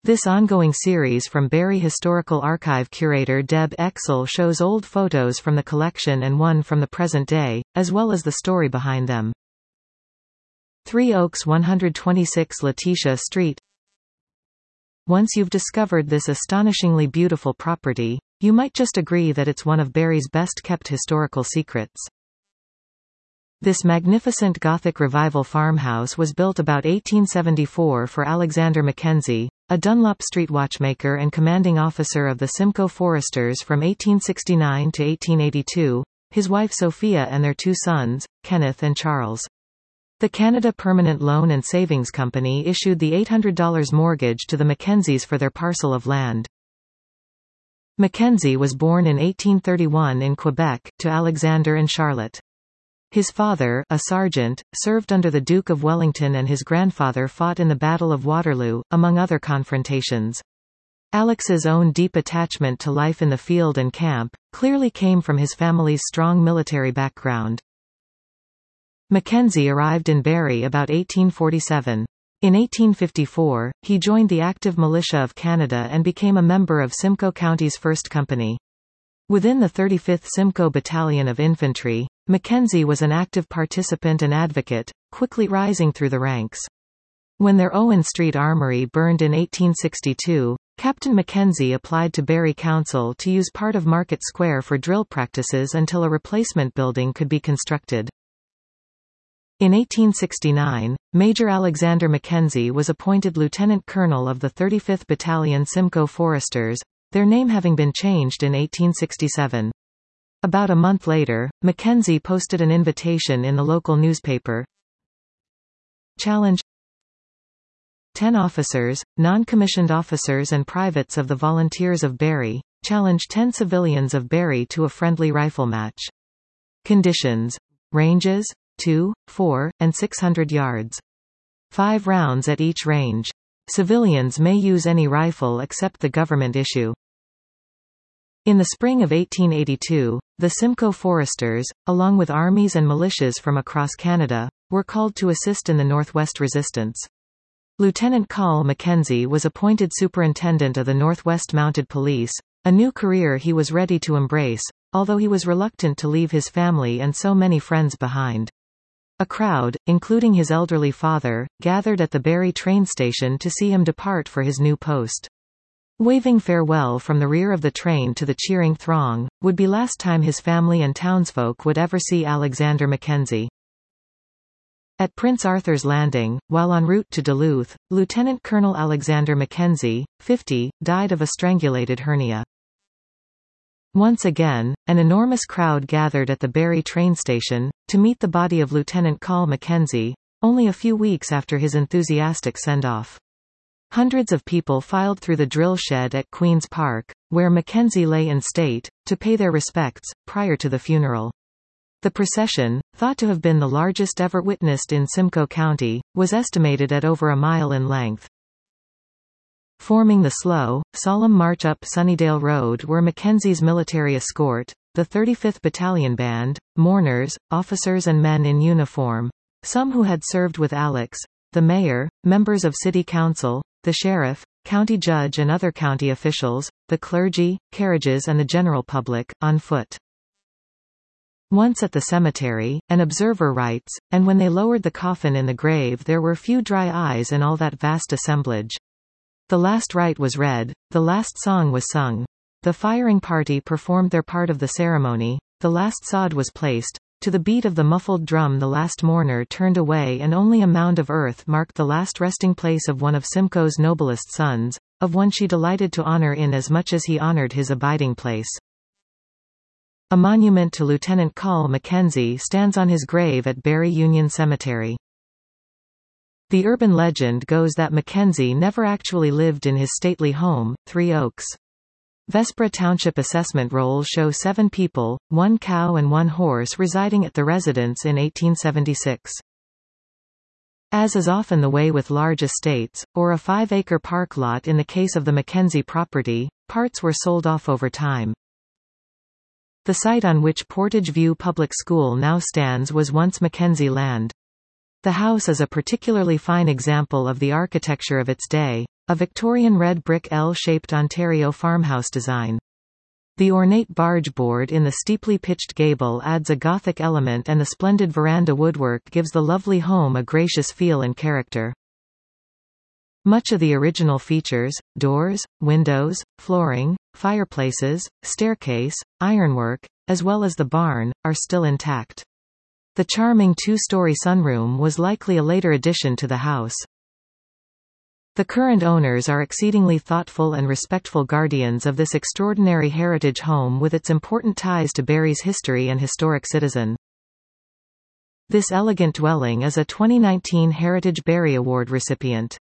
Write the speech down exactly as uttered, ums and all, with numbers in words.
This ongoing series from Barrie Historical Archive curator Deb Exel shows old photos from the collection and one from the present day, as well as the story behind them. Three Oaks one twenty-six Letitia Street. Once you've discovered this astonishingly beautiful property, you might just agree that it's one of Barrie's best-kept historical secrets. This magnificent Gothic Revival farmhouse was built about eighteen seventy-four for Alexander Mackenzie, a Dunlop Street watchmaker and commanding officer of the Simcoe Foresters from eighteen sixty-nine to eighteen eighty-two, his wife Sophia and their two sons, Kenneth and Charles. The Canada Permanent Loan and Savings Company issued the eight hundred dollar mortgage to the Mackenzies for their parcel of land. Mackenzie was born in eighteen thirty-one in Quebec, to Alexander and Charlotte. His father, a sergeant, served under the Duke of Wellington, and his grandfather fought in the Battle of Waterloo, among other confrontations. Alex's own deep attachment to life in the field and camp clearly came from his family's strong military background. Mackenzie arrived in Barrie about eighteen forty-seven. In eighteen fifty-four, he joined the Active Militia of Canada and became a member of Simcoe County's first Company. Within the thirty-fifth Simcoe Battalion of Infantry, Mackenzie was an active participant and advocate, quickly rising through the ranks. When their Owen Street Armoury burned in eighteen sixty-two, Captain Mackenzie applied to Barrie Council to use part of Market Square for drill practices until a replacement building could be constructed. In eighteen sixty-nine, Major Alexander Mackenzie was appointed Lieutenant Colonel of the thirty-fifth Battalion Simcoe Foresters, their name having been changed in eighteen sixty-seven. About a month later, Mackenzie posted an invitation in the local newspaper. Challenge: Ten officers, non-commissioned officers and privates of the Volunteers of Barrie, challenge ten civilians of Barrie to a friendly rifle match. Conditions: ranges, two, four, and six hundred yards. Five rounds at each range. Civilians may use any rifle except the government issue. In the spring of eighteen eighty-two, the Simcoe Foresters, along with armies and militias from across Canada, were called to assist in the Northwest resistance. Lieutenant Call Mackenzie was appointed Superintendent of the Northwest Mounted Police, a new career he was ready to embrace, although he was reluctant to leave his family and so many friends behind. A crowd, including his elderly father, gathered at the Barrie train station to see him depart for his new post. Waving farewell from the rear of the train to the cheering throng, would be last time his family and townsfolk would ever see Alexander Mackenzie. At Prince Arthur's Landing, while en route to Duluth, Lieutenant Colonel Alexander Mackenzie, fifty, died of a strangulated hernia. Once again, an enormous crowd gathered at the Barrie train station, to meet the body of Lieutenant Call Mackenzie, only a few weeks after his enthusiastic send-off. Hundreds of people filed through the drill shed at Queen's Park, where Mackenzie lay in state, to pay their respects, prior to the funeral. The procession, thought to have been the largest ever witnessed in Simcoe County, was estimated at over a mile in length. Forming the slow, solemn march up Sunnydale Road were Mackenzie's military escort, the thirty-fifth Battalion Band, mourners, officers and men in uniform, some who had served with Alex, the mayor, members of city council, the sheriff, county judge and other county officials, the clergy, carriages and the general public, on foot. Once at the cemetery, an observer writes, and when they lowered the coffin in the grave there were few dry eyes in all that vast assemblage. The last rite was read, the last song was sung. The firing party performed their part of the ceremony, the last sod was placed. To the beat of the muffled drum the last mourner turned away and only a mound of earth marked the last resting place of one of Simcoe's noblest sons, of one she delighted to honor in as much as he honored his abiding place. A monument to Lieutenant Call Mackenzie stands on his grave at Barrie Union Cemetery. The urban legend goes that Mackenzie never actually lived in his stately home, Three Oaks. Vespra Township assessment rolls show seven people, one cow and one horse residing at the residence in eighteen seventy-six. As is often the way with large estates, or a five-acre park lot in the case of the Mackenzie property, parts were sold off over time. The site on which Portage View Public School now stands was once Mackenzie land. The house is a particularly fine example of the architecture of its day, a Victorian red brick L-shaped Ontario farmhouse design. The ornate barge board in the steeply pitched gable adds a Gothic element, and the splendid veranda woodwork gives the lovely home a gracious feel and character. Much of the original features, doors, windows, flooring, fireplaces, staircase, ironwork, as well as the barn, are still intact. The charming two-story sunroom was likely a later addition to the house. The current owners are exceedingly thoughtful and respectful guardians of this extraordinary heritage home with its important ties to Barrie's history and historic citizen. This elegant dwelling is a twenty nineteen Heritage Barrie Award recipient.